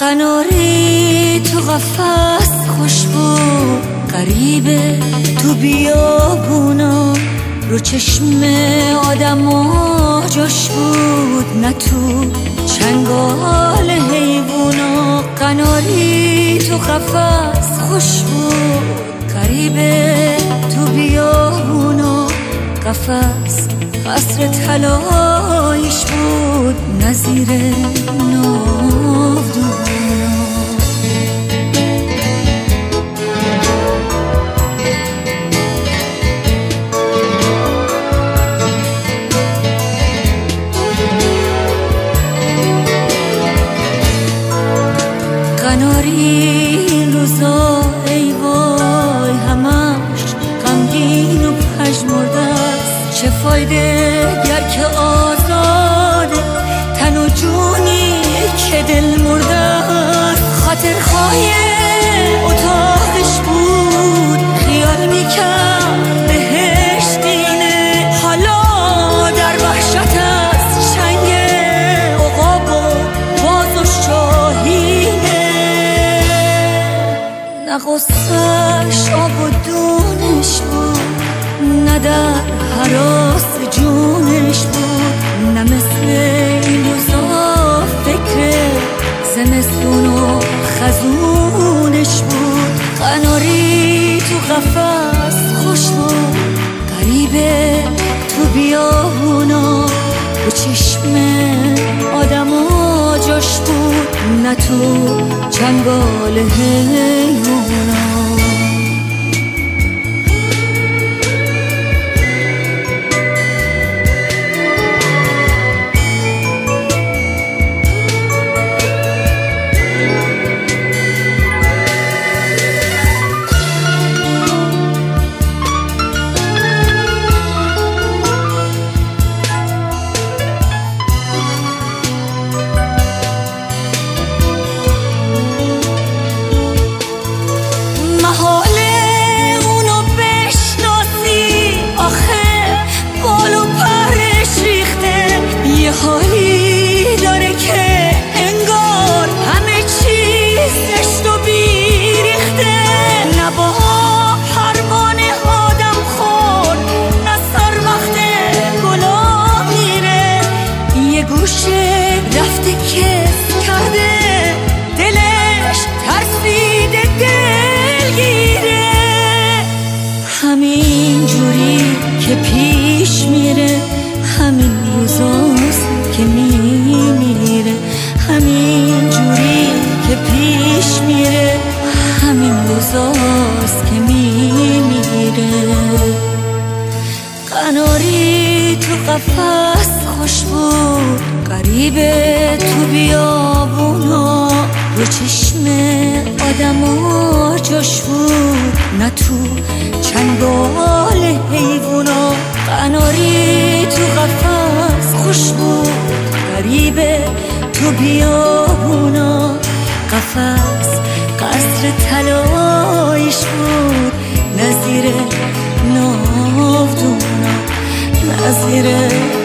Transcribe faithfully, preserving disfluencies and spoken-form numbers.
قناری تو قفس خوش بود، غریبه تو بیابونا رو چشم آدما جاش بود، نه تو چنگال حیوونا. قناری تو قفس خوش بود، غریبه تو بیابونا. قفس قصر طلاییش بود، نظیر ناودونا. قناری این روزا ای وای همش غمگین و پژمرده است. چه فایده گر که آزاده تن و جونی که دل مرده است. خاطرخواه اتاقش بود، خیال میکرد بهشت اینه. حالا در وحشت از چنگ عقاب و باز و شاهینه. نه غصه‌ش آب و دونش بود، نه در هراس جونش بود، نه مثل این روزا فکر زمستون و خزونش بود. قناری تو قفس خوش بود، غریبه تو بیابونا رو چشم آدما جاش بود، نه تو چنگال حیوونا. حالی داره که انگار همه چیز زشت و بیریخته. نه با پروانه آدم خور، نه سر وقت گلا میره. یه گوشه رفته کس کرده، دلش ترسیده دلگیره. همین جوری که پیش میره، همین روزاست که میمیره. همین جوری که پیش میره، همین روزاست که میمیره. قناری تو قفس خوش بود، غریبه تو بیابونا رو چشم آدما جاش بود، نه تو چنگال حیوونا. قناری تو قفس خوش بود، غریبه تو بیابونا. قفس قصر طلاییش بود، نظیر ناودونا، نظیر